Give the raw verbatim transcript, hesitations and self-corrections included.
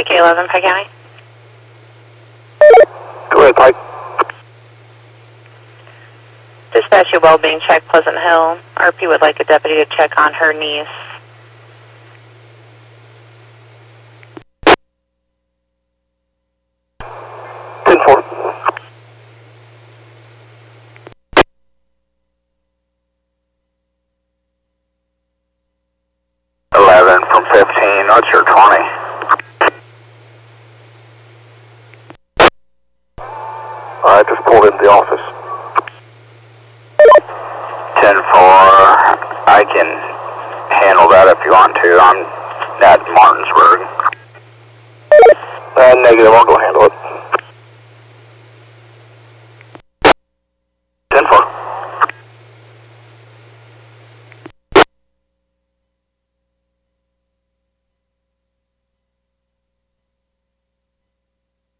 K eleven, Pike County. Go ahead, Pike. Dispatch your well-being check, Pleasant Hill. R P would like a deputy to check on her niece. ten four. eleven from fifteen, what's your twenty? I just pulled into the office. ten four, I can handle that if you want to. I'm at Martinsburg. Uh, negative, I'll go handle it.